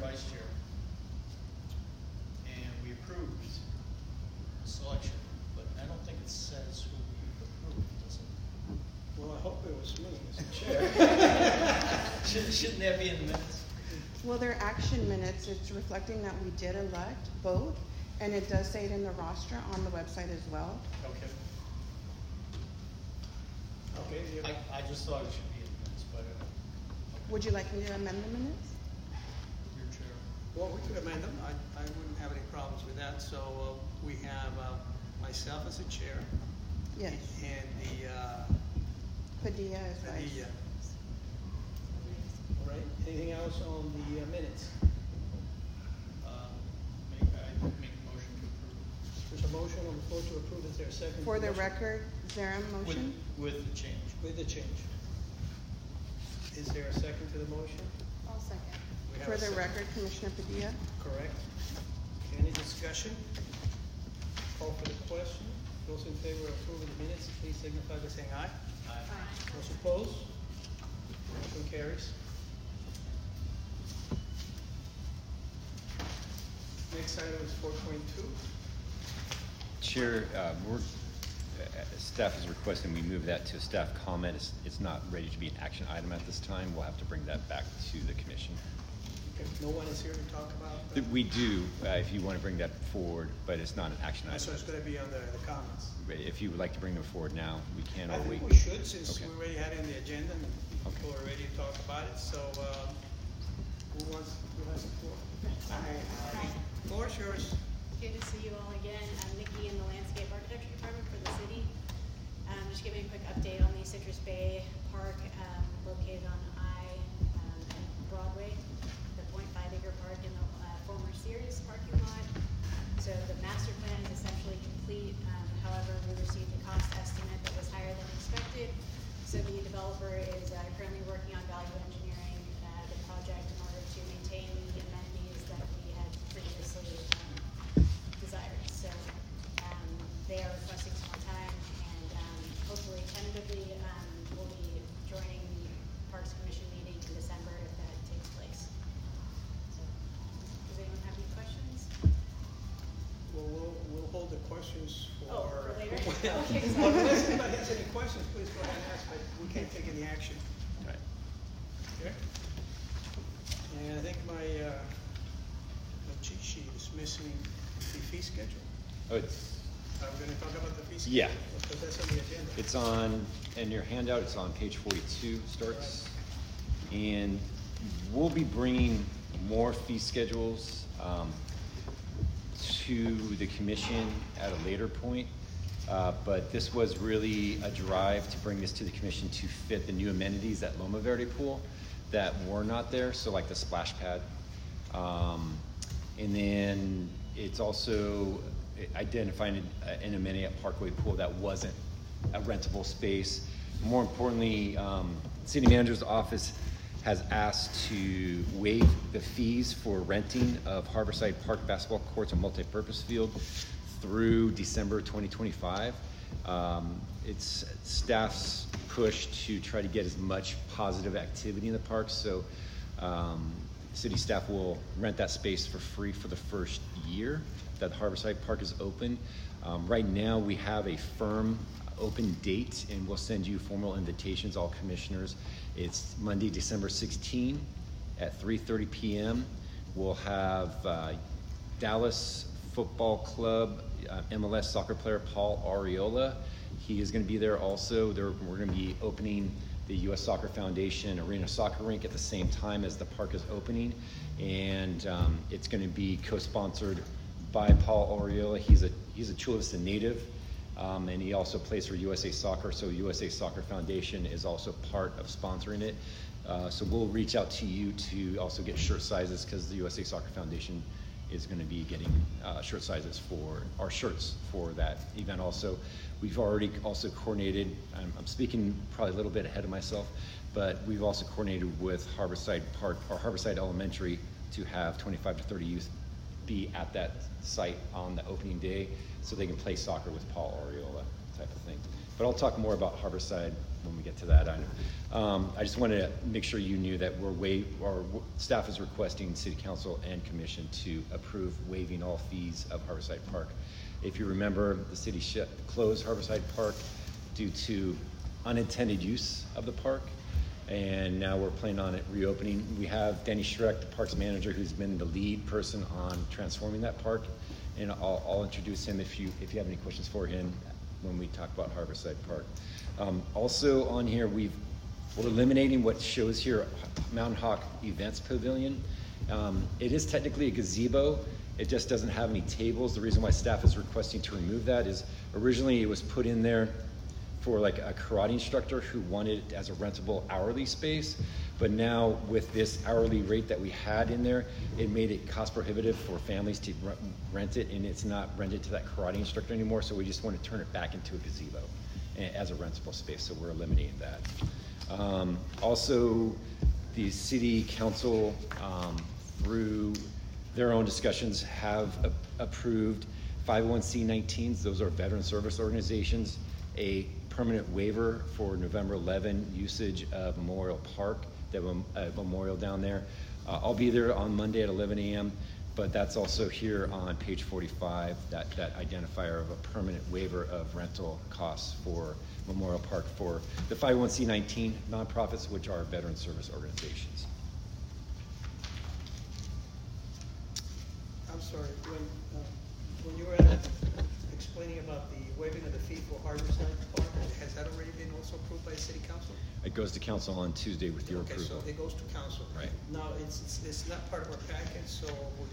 vice chair. And we approved the selection, but I don't think it says who we approved, does it? Well, I hope it was me as the chair. Shouldn't that be in the minutes? Well, they're action minutes. It's reflecting that we did elect both, and it does say it in the roster on the website as well. Okay. Okay. I just thought it should be in the minutes, but Would you like me to amend the minutes? your chair. Well, we could amend them. I wouldn't have any problems with that. So we have myself as the chair. Yes. And the Padilla is vice. All right. Anything else on the minutes? I make a motion to approve. There's a motion on the floor to approve. Is there a second? For the motion? record, Zaram motion? With the change. With the change. Is there a second to the motion? I'll second. We have For a the second. record, Commissioner Padilla? Correct. Any discussion? Call for the question. Those in favor of approving the minutes, please signify by saying aye. Aye. Those opposed? Motion carries. Next item is 4.2. Chair, staff is requesting we move that to a staff comment. It's not ready to be an action item at this time. We'll have to bring that back to the commission. If no one is here to talk about that. We do, if you want to bring that forward, but it's not an action item. So it's going to be on the comments. If you would like to bring them forward now, we can, I or think we. we should, since Okay. we already had it in the agenda and people are ready to talk about it. So who has the floor? Hi. Floor is yours. Good to see you all again. I'm Nikki in the Landscape Architecture Department for the city. Just giving a quick update on the Citrus Bay Park located on Broadway, the 0.5-acre park in the former Sears parking lot. So the master plan is essentially complete. However, we received a cost estimate that was higher than expected. So the developer is currently working on value engineering the project in order to maintain the amenities that we had previously desired. So they are requesting some more time, and hopefully tentatively we'll be joining the Parks Commission meeting in December if that takes place. So does anyone have any questions? Well, we'll hold the questions For later? Well, Okay, well, unless anybody has any questions, please go ahead and ask, but we can't take any action. Right. Okay? And I think my cheat sheet is missing the fee schedule. Oh, it's, Are we going to talk about the fee schedule? yeah. Because that's on the agenda. It's on, in your handout, it's on page 42 starts. And we'll be bringing more fee schedules to the commission at a later point. But this was really a drive to bring this to the commission to fit the new amenities at Loma Verde Pool that were not there, so like the splash pad. And then it's also identifying an amenity at Parkway Pool that wasn't a rentable space. More importantly, City Manager's Office has asked to waive the fees for renting of Harborside Park basketball courts and multi-purpose field through December 2025. It's staff's push to try to get as much positive activity in the park, so city staff will rent that space for free for the first year that Harborside Park is open. Right now we have a firm open date, and we'll send you formal invitations, all commissioners. It's Monday, December 16 at 3:30 p.m. We'll have Dallas Football Club MLS soccer player Paul Arriola. He is going to be there also. We're going to be opening the U.S. Soccer Foundation Arena Soccer Rink at the same time as the park is opening, and it's going to be co-sponsored by Paul Arriola. He's a Chula Vista native, and he also plays for USA Soccer, so USA Soccer Foundation is also part of sponsoring it. So we'll reach out to you to also get shirt sizes, because the USA Soccer Foundation is going to be getting shirt sizes for our shirts for that event also. We've already also coordinated, I'm speaking probably a little bit ahead of myself, but we've also coordinated with Harborside Park or Harborside Elementary to have 25 to 30 youth be at that site on the opening day so they can play soccer with Paul Arriola. type of thing. But I'll talk more about Harborside when we get to that item. I just wanted to make sure you knew that our staff is requesting City Council and Commission to approve waiving all fees of Harborside Park. If you remember, the city closed Harborside Park due to unintended use of the park, and now we're planning on it reopening. We have Danny Schreck, the parks manager, who's been the lead person on transforming that park, and I'll introduce him if you have any questions for him when we talk about Harborside Park. Also on here, we're eliminating what shows here, Mountain Hawk Events Pavilion. It is technically a gazebo. It just doesn't have any tables. The reason why staff is requesting to remove that is originally it was put in there for like a karate instructor who wanted it as a rentable hourly space. But now with this hourly rate that we had in there, it made it cost prohibitive for families to rent it, and it's not rented to that karate instructor anymore. So we just want to turn it back into a gazebo as a rentable space. So we're eliminating that. Also, the city council, through their own discussions, have approved 501c19s. Those are veteran service organizations, a permanent waiver for November 11 usage of Memorial Park, the memorial down there. I'll be there on Monday at 11 a.m., but that's also here on page 45, that identifier of a permanent waiver of rental costs for Memorial Park for the 501c19 nonprofits, which are veteran service organizations. I'm sorry, when you were explaining about the waiving of the fee for Harborside Park, has that already been also approved by the City Council? It goes to council on Tuesday with your approval. Okay, so it goes to council. Right. Now, it's not part of our package, so would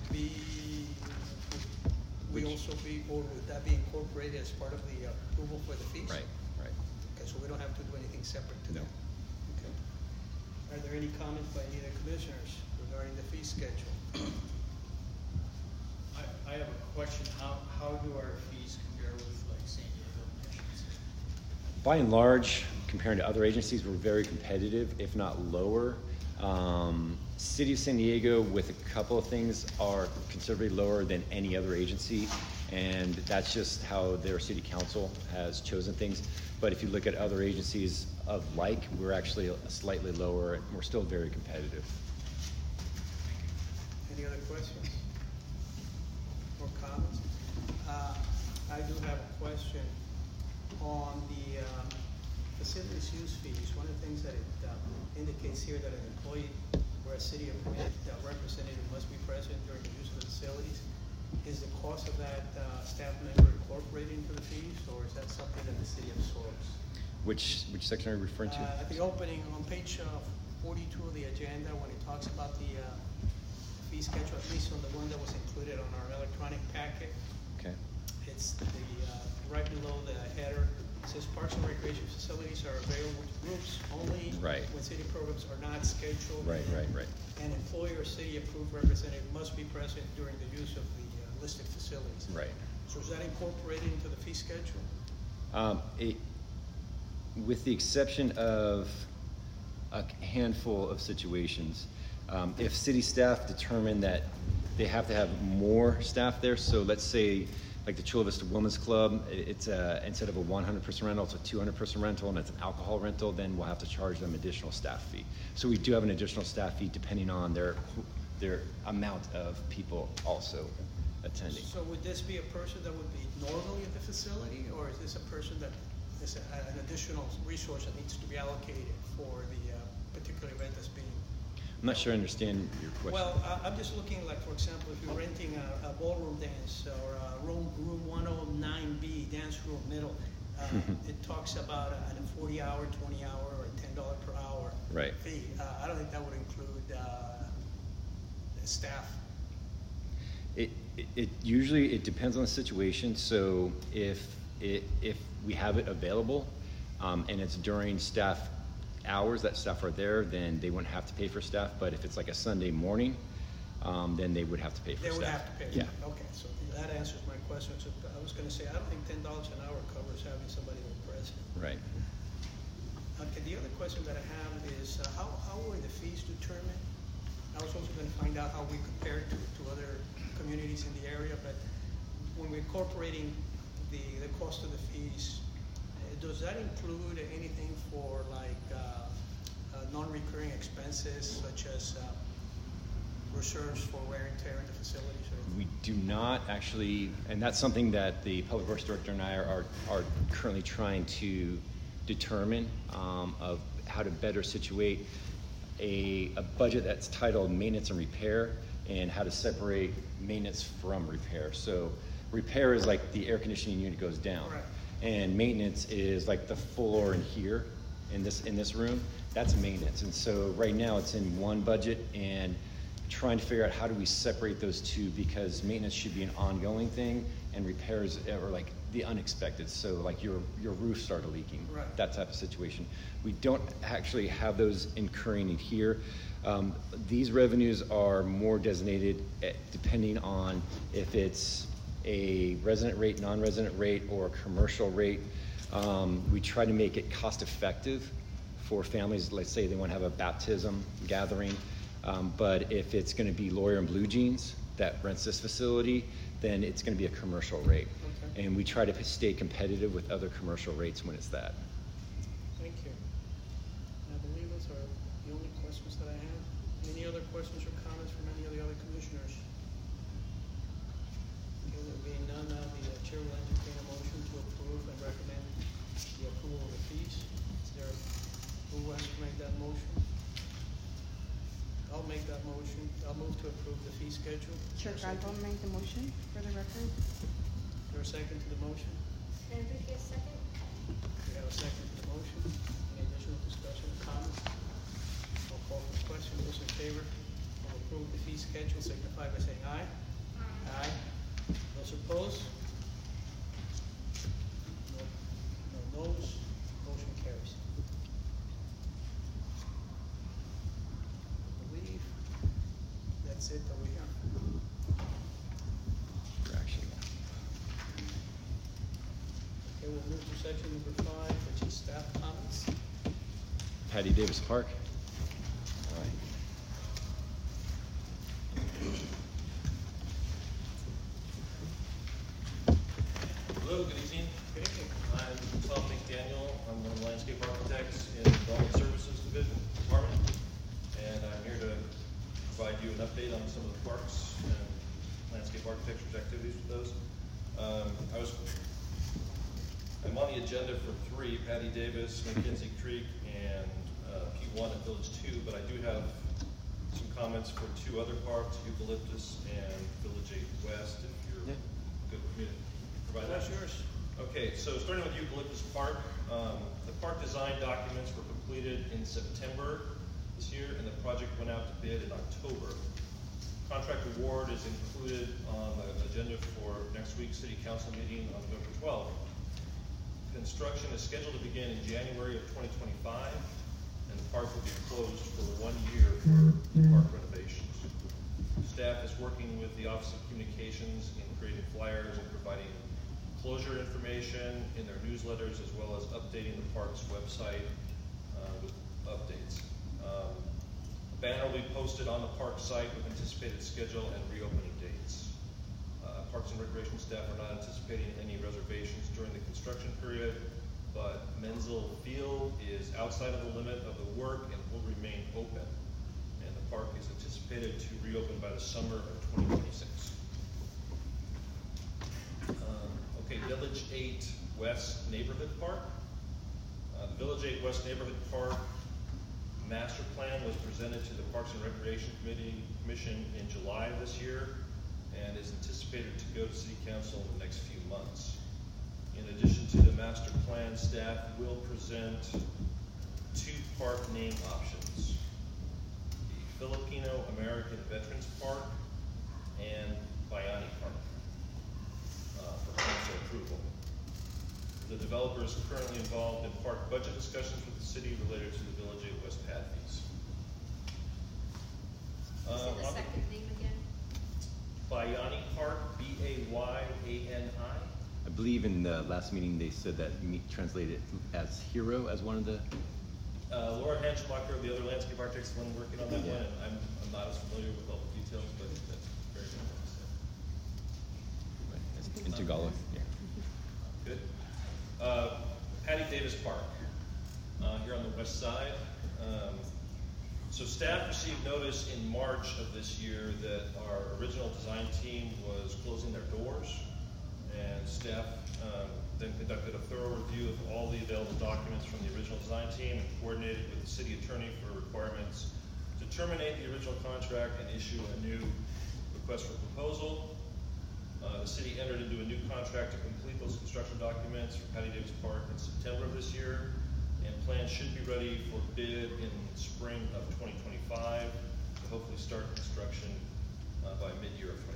that be incorporated as part of the approval for the fees? Right. Okay, so we don't have to do anything separate to No. that? Okay. Are there any comments by any of the commissioners regarding the fee schedule? I have a question. How do our fees compare with like San Diego missions? By and large, comparing to other agencies, we're very competitive, if not lower. City of San Diego, with a couple of things, are considerably lower than any other agency, and that's just how their city council has chosen things. But if you look at other agencies of like, we're actually slightly lower, and we're still very competitive. Any other questions or comments? I do have a question on the facilities use fees. One of the things that it indicates here that an employee or a city appointed representative must be present during the use of the facilities. Is the cost of that staff member incorporated into the fees, or is that something that the city absorbs? Which section are you referring to? At the opening on page 42 of the agenda, when it talks about the fee schedule, at least on the one that was included on our electronic packet. Okay. It's the right below the header. It says parks and recreation facilities are available to groups only Right. when city programs are not scheduled. Right. An employer or city approved representative must be present during the use of the listed facilities. Right. So is that incorporated into the fee schedule? With the exception of a handful of situations, if city staff determine that they have to have more staff there, so let's say like the Chula Vista Women's Club, it's instead of a 100% rental, it's a 200% rental, and it's an alcohol rental, then we'll have to charge them additional staff fee. So we do have an additional staff fee depending on their amount of people also attending. So would this be a person that would be normally at the facility, or is this a person that is an additional resource that needs to be allocated for the particular event that's being? I'm not sure I understand your question. Well, I'm just looking like, for example, if you're renting a ballroom dance or a room 109B, dance room middle, it talks about a 40-hour, 20-hour, or $10 per hour fee. I don't think that would include the staff. It usually depends on the situation. So if we have it available and it's during staff hours that staff are there, then they wouldn't have to pay for staff. But if it's like a Sunday morning, then they would have to pay for staff. They would have to pay. Yeah. Okay, so that answers my question. So I was going to say, I don't think $10 an hour covers having somebody present. Right. Okay, the other question that I have is how were the fees determined? I was also going to find out how we compare to other communities in the area, but when we're incorporating the cost of the fees does that include anything for like non-recurring expenses such as reserves for wear and tear in the facilities? Or? We do not actually, and that's something that the Public Works Director and I are currently trying to determine of how to better situate a budget that's titled maintenance and repair, and how to separate maintenance from repair. So repair is like the air conditioning unit goes down. Right. And maintenance is like the floor in here, in this room. That's maintenance. And so right now it's in one budget, and trying to figure out how do we separate those two, because maintenance should be an ongoing thing and repairs are like the unexpected. So like your roof started leaking, right. That type of situation. We don't actually have those incurring in here. These revenues are more designated depending on if it's a resident rate, non-resident rate, or a commercial rate. We try to make it cost effective for families. Let's say they want to have a baptism gathering, but if it's going to be Lawyer and Blue Jeans that rents this facility, then it's going to be a commercial rate. Okay. And we try to stay competitive with other commercial rates when it's that. Thank you. I believe those are the only questions that I have. Any other questions or comments from any of the other commissioners? Okay, there being none, the chair will entertain a motion to approve and recommend the approval of the fees. Is there, who wants to make that motion? I'll make that motion. I'll move to approve the fee schedule. Chair Galvin made the motion for the record. Is there a second to the motion? Enriquez, second. We have a second to the motion. Any additional discussion or comments? I'll call for the question. Those in favor of approve the fee schedule signify by saying aye. Aye. Those opposed? No noes. Motion carries. I believe that's it that we have. Actually, Okay, we'll move to section number 5, which is staff comments. Patty Davis Park. All right. Hello, good evening. Good evening. I'm Tom McDaniel. I'm one of the landscape architects in the Development Services Division Department, and I'm here to provide you an update on some of the parks and landscape architecture's activities with those. I'm on the agenda for 3, Patty Davis, McKenzie Creek, and P1 at Village 2, but I do have some comments for 2 other parks, Eucalyptus and Village 8 West, if you're good with me to provide that. That's yours. Okay, so starting with Eucalyptus Park, the park design documents were completed in September this year, and the project went out to bid in October. Contract award is included on the agenda for next week's City Council meeting on November 12th. Construction is scheduled to begin in January of 2025, and the park will be closed for 1 year for park renovations. Staff is working with the Office of Communications in creating flyers and providing closure information in their newsletters, as well as updating the park's website with updates. A banner will be posted on the park site with anticipated schedule and reopening dates. Parks and Recreation staff are not anticipating any reservations during the construction period, but Menzel Field is outside of the limit of the work and will remain open. And the park is anticipated to reopen by the summer of 2026. Okay, Village 8 West Neighborhood Park. The Village 8 West Neighborhood Park master plan was presented to the Parks and Recreation Commission in July of this year, and is anticipated to go to City Council in the next few months. In addition to the master plan, staff will present 2 park name options: the Filipino American Veterans Park and Bayani Park for council approval. The developer is currently involved in park budget discussions with the city related to the Village 8 West pad fees. Say the second name again. Bayani Park, B-A-Y-A-N-I. I believe in the last meeting they said that translated as hero as one of the. Laura Hanschmacher, the other landscape architect, is the one working on that one, and I'm not as familiar with all the details, but that's very good. In Tagalog, yeah. Good. Patty Davis Park, here on the west side. So staff received notice in March of this year that our original design team was closing their doors, and staff then conducted a thorough review of all the available documents from the original design team and coordinated with the city attorney for requirements to terminate the original contract and issue a new request for proposal. The city entered into a new contract to complete those construction documents for Patty Davis Park in September of this year, and plans should be ready for bid in spring of 2025 to hopefully start construction by mid-year of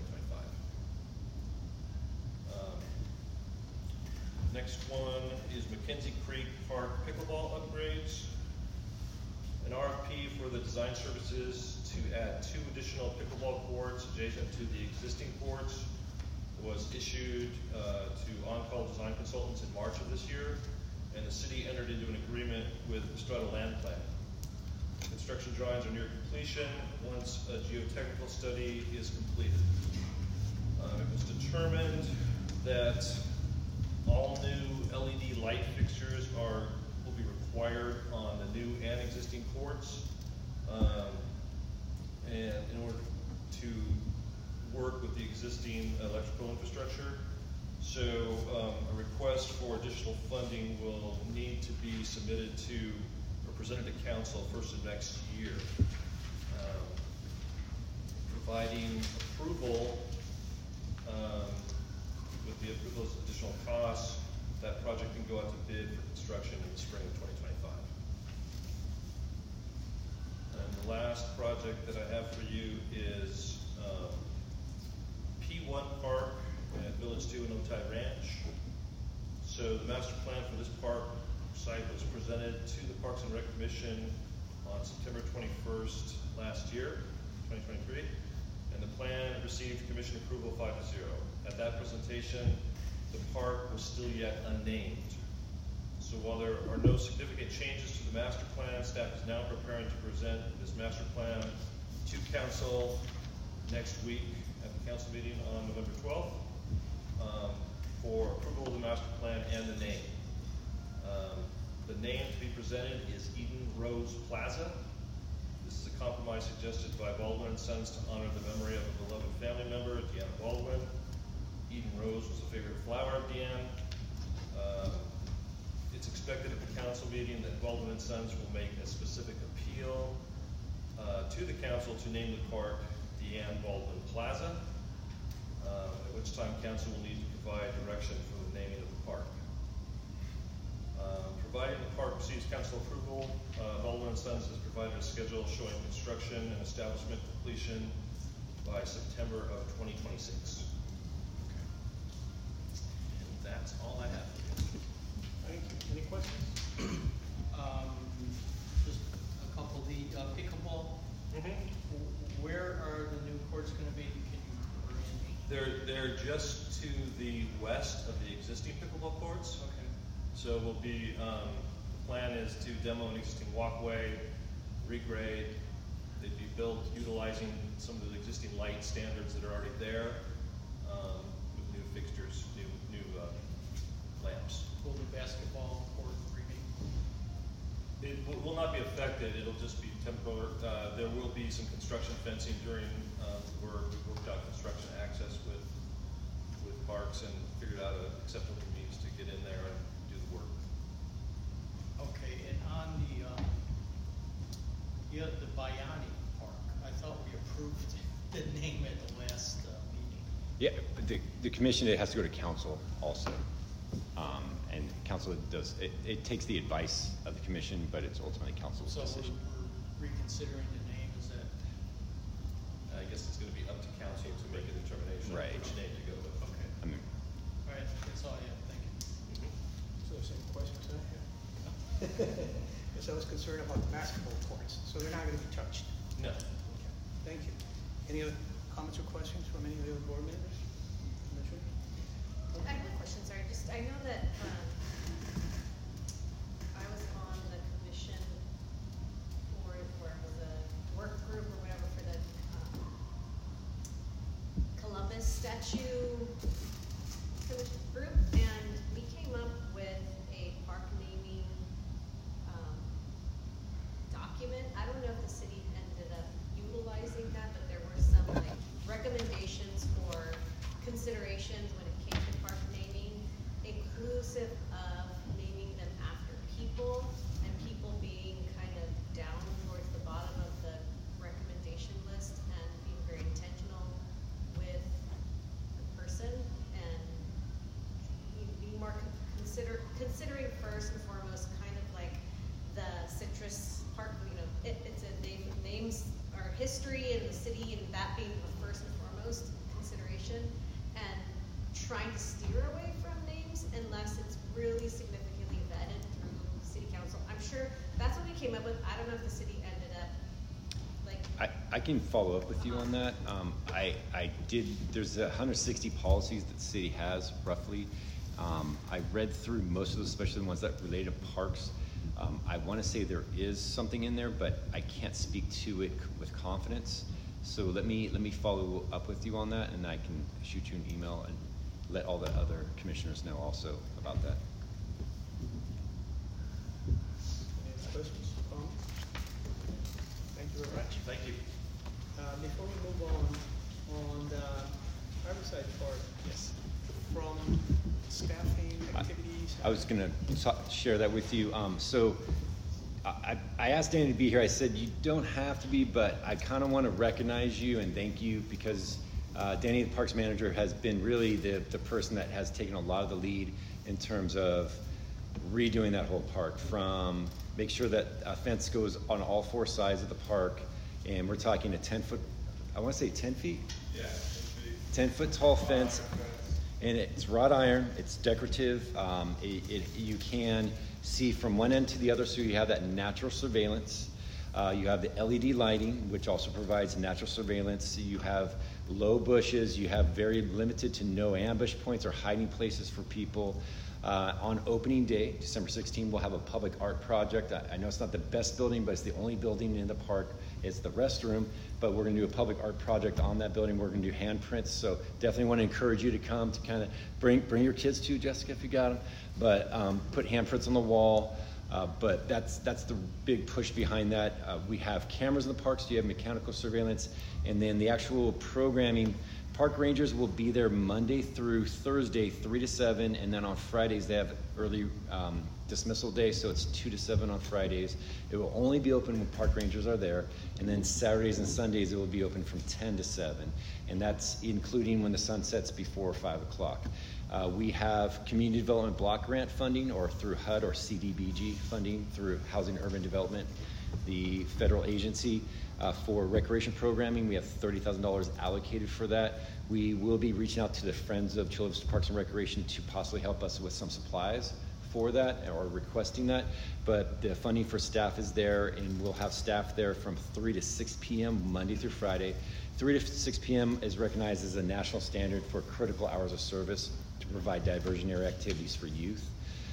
2025. Next one is Mackenzie Creek Park pickleball upgrades. An RFP for the design services to add 2 additional pickleball courts adjacent to the existing courts was issued to On-Call Design Consultants in March of this year, and the city entered into an agreement with Strata Land Plan. Construction drawings are near completion once a geotechnical study is completed. It was determined that all new LED light fixtures will be required on the new and existing courts, and in order to work with the existing electrical infrastructure. So a request for additional funding will need to be submitted to or presented to council first of next year. Providing approval with those additional costs, that project can go out to bid for construction in the spring of 2025. And the last project that I have for you is P1 Park at Village 2 and Otay Ranch. So the master plan for this park site was presented to the Parks and Rec Commission on September 21st last year, 2023, and the plan received commission approval 5-0. At that presentation, the park was still yet unnamed. So while there are no significant changes to the master plan, staff is now preparing to present this master plan to council next week at the council meeting on November 12th for approval of the master plan and the name. The name to be presented is Eden Rose Plaza. This is a compromise suggested by Baldwin & Sons to honor the memory of a beloved family member, Deanna Baldwin. Eden Rose was a favorite flower of Deanne. It's expected at the council meeting that Baldwin & Sons will make a specific appeal to the council to name the park Deanne Baldwin Plaza, at which time council will need to provide direction for the naming of the park. Providing the park receives council approval, Baldwin & Sons has provided a schedule showing construction and establishment completion by September of 2026. Okay. And that's all I have for you. Thank you. Any questions? Just a couple, the pickleball, where are the new courts gonna be? Can you orient me? They're just to the west of the existing pickleball courts. Okay. So we'll be, the plan is to demo an existing walkway, regrade. They'd be built utilizing some of the existing light standards that are already there, with new fixtures, new lamps. Will the basketball court remain? It will not be affected. It'll just be temporary. There will be some construction fencing during the work. We've worked out construction access with Parks and figured out an acceptable means to get in there and do the work. Okay, and on the Bayani Park, I thought we approved the name at the last meeting. Yeah, the commission, it has to go to council also. And council does, it takes the advice of the commission, but it's ultimately council's So decision. we're reconsidering the name, is that? I guess it's going to be up to council to make a determination Right. which name to go with. Okay. I mean, All right, that's all I have, thank you. So there's any questions I have? Because I was concerned about the basketball courts, so they're not going to be touched. No. Okay. Thank you. Any other comments or questions from any of the other board members? Commissioner? I have a question, sorry, I know that, I was on the commission for it was a work group or whatever for the, Columbus statue for the group, and we came up with a park name document. I don't know if the city ended up utilizing that, but there were some like recommendations for considerations when it came to park naming, inclusive of naming them after people, and people being kind of down towards the bottom of the recommendation list and being very intentional with the person and being more considering first and foremost kind of like the citrus park, it's a names our history in the city and that being the first and foremost consideration, and trying to steer away from names unless it's really significantly vetted through city council. I'm sure that's what we came up with. I don't know if the city ended up like. I can follow up with you on that. There's 160 policies that the city has roughly. I read through most of those, especially the ones that relate to parks. I want to say there is something in there, but I can't speak to it with confidence. So let me follow up with you on that, and I can shoot you an email and let all the other commissioners know also about that. Any other questions, comments? Thank you very much. Thank you. Before we move on the Harborside Park, Yes. from staffing activities. I was going to share that with you. So I asked Danny to be here. I said, you don't have to be, but I kind of want to recognize you and thank you because Danny, the parks manager, has been really the person that has taken a lot of the lead in terms of redoing that whole park, from make sure that a fence goes on all four sides of the park. And we're talking a 10-foot, I want to say 10 feet? Yeah, 10 foot tall fence. And it's wrought iron, it's decorative. You can see from one end to the other, so you have that natural surveillance. You have the LED lighting, which also provides natural surveillance. You have low bushes. You have very limited to no ambush points or hiding places for people. On opening day, December 16, we'll have a public art project. I know it's not the best building, but it's the only building in the park. It's the restroom, but we're going to do a public art project on that building. We're going to do handprints, so definitely want to encourage you to come to kind of bring your kids too, Jessica, if you got them. But put handprints on the wall. But that's the big push behind that. We have cameras in the parks, so you have mechanical surveillance, and then the actual programming. Park rangers will be there Monday through Thursday, 3 to 7, and then on Fridays they have early dismissal day, so it's 2 to 7 on Fridays. It will only be open when park rangers are there, and then Saturdays and Sundays it will be open from 10 to 7, and that's including when the sun sets before 5 o'clock. We have community development block grant funding, or through HUD or CDBG funding through Housing and Urban Development, the federal agency. For recreation programming, we have $30,000 allocated for that. We will be reaching out to the Friends of Chula Vista Parks and Recreation to possibly help us with some supplies for that, or requesting that. But the funding for staff is there, and we'll have staff there from 3 to 6 p.m. Monday through Friday. 3 to 6 p.m. is recognized as a national standard for critical hours of service to provide diversionary activities for youth.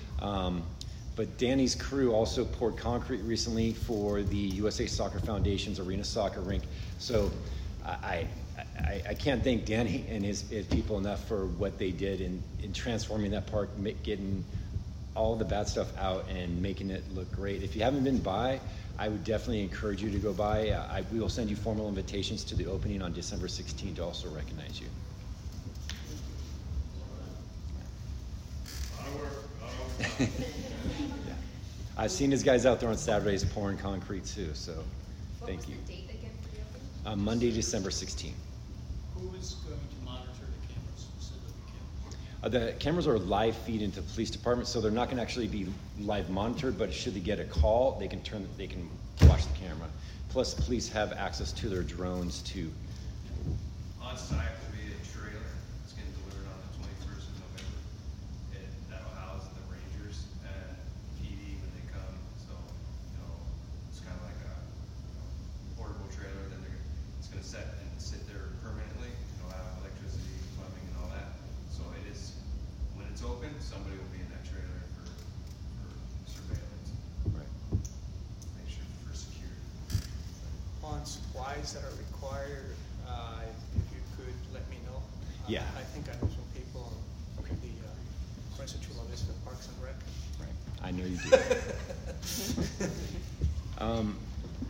But Danny's crew also poured concrete recently for the USA Soccer Foundation's arena soccer rink. So I can't thank Danny and his people enough for what they did in transforming that park, getting all the bad stuff out and making it look great. If you haven't been by, I would definitely encourage you to go by. We will send you formal invitations to the opening on December 16th to also recognize you. Yeah. I've seen his guys out there on Saturdays pouring concrete too, so thank you. What was the date again for the opening? Monday, December 16th. Who is going to monitor the cameras, specific cameras? The cameras are live feed into the police department, so they're not going to actually be live monitored, but should they get a call, they can watch the camera. Plus, police have access to their drones too. On site will be a trailer. It's getting delivered on the 21st of November. That'll house the Rangers and PD when they come. So, it's kind of like a portable trailer that it's going to sit there permanently. It'll have electricity, plumbing, and all that. So it is, when it's open, somebody will be in that trailer for surveillance. Right. Make sure for security. On supplies that are required, if you could let me know. Yeah. I think I know some people on the Friends of Chula Vista Parks and Rec. Right. I know you do.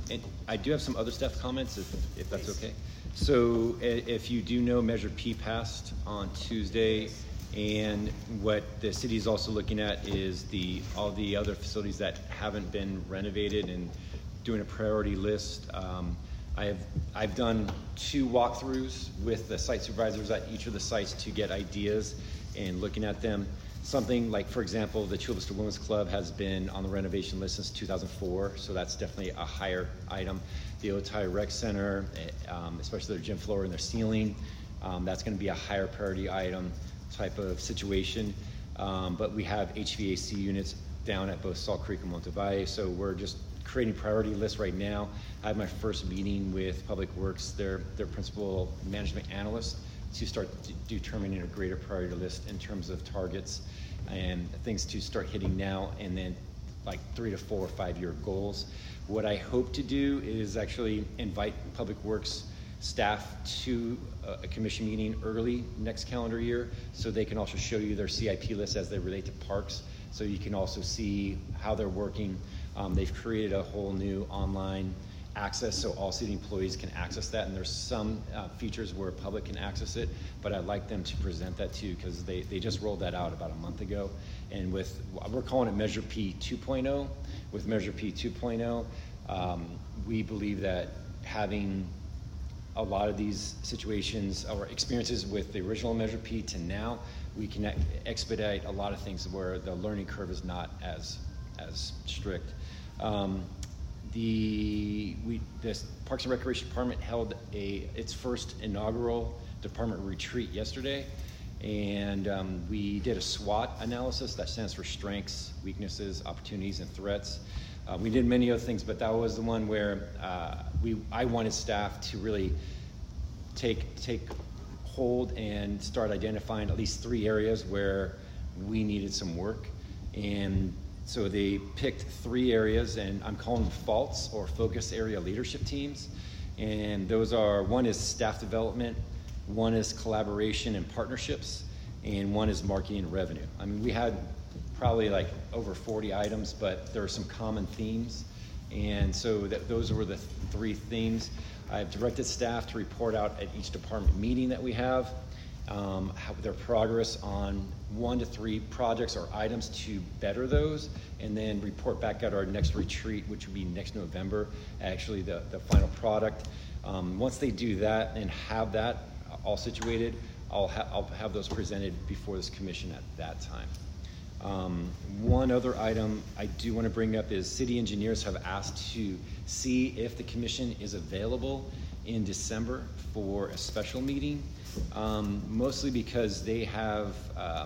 And I do have some other staff comments, if that's okay. So if you do know, Measure P passed on Tuesday, and what the city is also looking at is all the other facilities that haven't been renovated and doing a priority list. I've done 2 walkthroughs with the site supervisors at each of the sites to get ideas and looking at them. Something like, for example, the Chula Vista Women's Club has been on the renovation list since 2004, so that's definitely a higher item. The Otay Rec Center, especially their gym floor and their ceiling, that's going to be a higher priority item type of situation. But we have HVAC units down at both Salt Creek and Monte Valle, so we're just creating priority lists right now. I had my first meeting with Public Works, their principal management analyst, to start determining a greater priority list in terms of targets and things to start hitting now, and then like 3 to 4 or 5 year goals. What I hope to do is actually invite Public Works staff to a commission meeting early next calendar year, so they can also show you their CIP list as they relate to parks, so you can also see how they're working. They've created a whole new online access, so all city employees can access that, and there's some features where public can access it, but I'd like them to present that too, because they just rolled that out about a month ago. And we're calling it Measure P 2.0. With Measure P 2.0, we believe that having a lot of these situations or experiences with the original Measure P to now, we can expedite a lot of things where the learning curve is not as strict. The Parks and Recreation Department held its first inaugural department retreat yesterday, and we did a SWOT analysis, that stands for strengths, weaknesses, opportunities, and threats. We did many other things, but that was the one where I wanted staff to really take hold and start identifying at least 3 areas where we needed some work. And so they picked 3 areas, and I'm calling them faults or focus area leadership teams. And those are, one is staff development, one is collaboration and partnerships, and one is marketing and revenue. I mean, we had probably like over 40 items, but there are some common themes. And so those were the 3 themes. I've directed staff to report out at each department meeting that we have, their progress on 1 to 3 projects or items to better those, and then report back at our next retreat, which will be next November, actually the final product. Once they do that and have that all situated, I'll have those presented before this commission at that time. One other item I do want to bring up is city engineers have asked to see if the commission is available in December for a special meeting, mostly because they have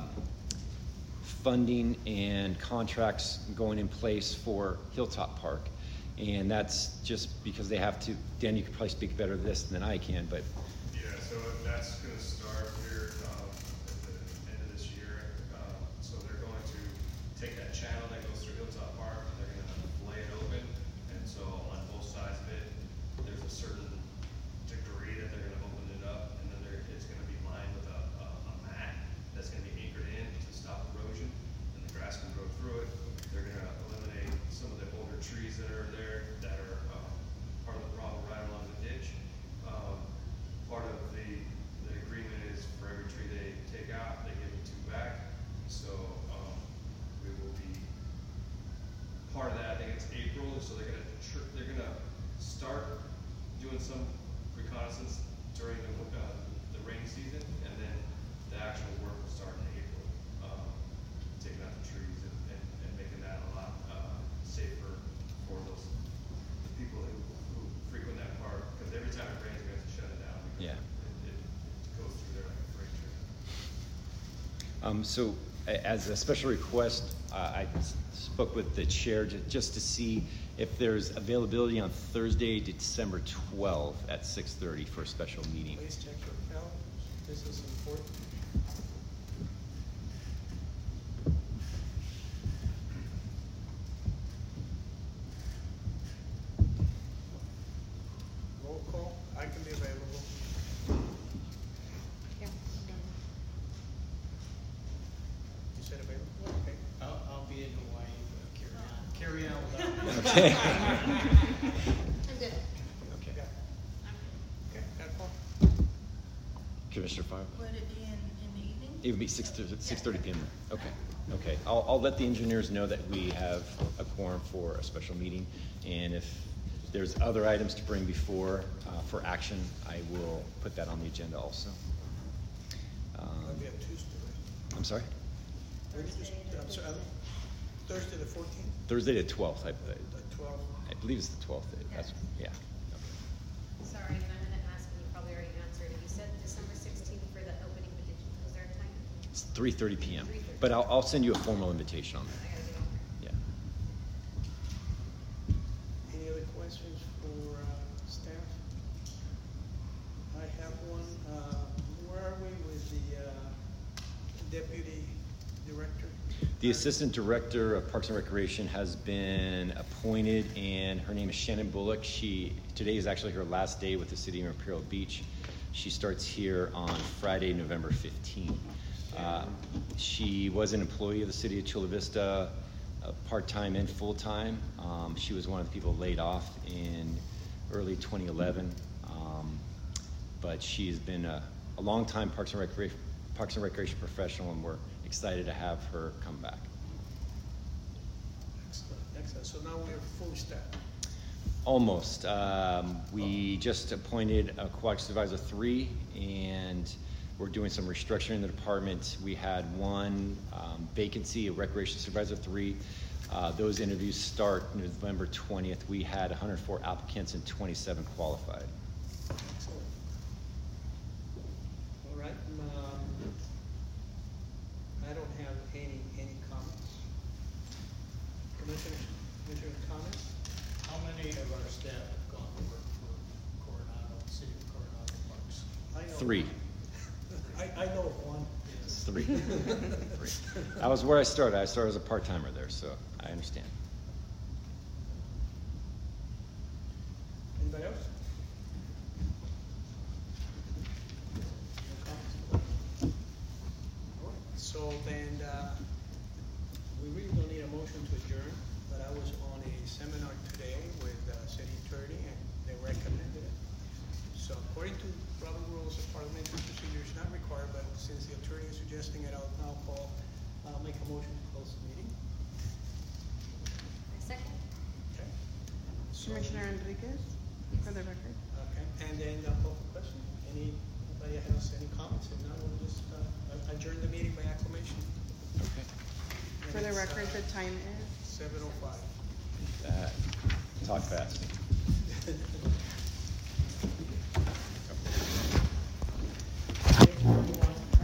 funding and contracts going in place for Hilltop Park. And that's just because they have to. Dan, you could probably speak better to this than I can, but. Yeah, so that's going to start here at the end of this year. So they're going to take that channel that goes through Hilltop Park, and they're going to lay it open. And so on both sides of it, there's a certain degree that they're going to open it up, and then it's going to be lined with a mat that's going to be anchored in to stop erosion, and the grass can grow through it. They're going to eliminate some of the older trees that are there that are part of the problem right along the ditch. Part of the agreement is for every tree they take out, they give me 2 back. So we will be part of that. I think it's April, so they're gonna start doing some reconnaissance during the rainy season, and then the actual work will start in April, taking out the trees and making that a lot safer for the people who frequent that park, because every time it rains we have to shut it down. Yeah. It goes through there like a freight train. So as a special request, I spoke with the chair just to see if there's availability on Thursday, December 12th at 6:30 for a special meeting. Please check your calendars. This is important. Roll call. I can be available. Yeah. You said available? Okay. I'll be in Hawaii, but carry on without me. Okay. And Commissioner Fire? Would it be in the evening? It would be 6:30 p.m. Okay. Okay. I'll let the engineers know that we have a quorum for a special meeting, and if there's other items to bring before for action, I will put that on the agenda also. That'll be a Tuesday, right? I'm sorry? I'm sorry, Thursday the 14th? Thursday the 12th. The 12th? I believe it's the 12th. That's, yeah. Sorry, and I'm gonna ask, and you probably already answered it. You said December 16th for the opening, but was there a time? It's 3:30 p.m. 3:30. But I'll send you a formal invitation on that. I gotta get over. Yeah. Any other questions for staff? I have one. Where are we with the deputy director? The Assistant Director of Parks and Recreation has been appointed, and her name is Shannon Bullock. Today is actually her last day with the City of Imperial Beach. She starts here on Friday, November 15th. She was an employee of the City of Chula Vista, part-time and full-time. She was one of the people laid off in early 2011, but she has been a long-time Parks and Recreation professional, and we're excited to have her come back. Excellent, excellent. So now we're full staff. Almost. We just appointed Aquatic Supervisor 3, and we're doing some restructuring in the department. We had one vacancy, a Recreation Supervisor 3. Those interviews start November 20th. We had 104 applicants and 27 qualified. Excellent. All right. I don't have any comments. Commissioner comments? How many of our staff have gone to work for Coronado, City of Coronado Parks? I know 3. I know of one. Yes. 3. 3. That was where I started. I started as a part-timer there, so I understand. Anybody else? No comments? All right. So then, we really don't need a motion to adjourn, but I was on a seminar today with city attorney, and they recommended it. So according to Robert Rules of Parliamentary Procedure, it's not required, but since the attorney is suggesting it, I'll make a motion to close the meeting. My second? Okay. So- Commissioner Enriquez, for the record. Okay, and then call for question. Anybody has any comments? If not, we'll just adjourn the meeting by acclamation. Okay. For the record, the time is? 7:05. Talk fast.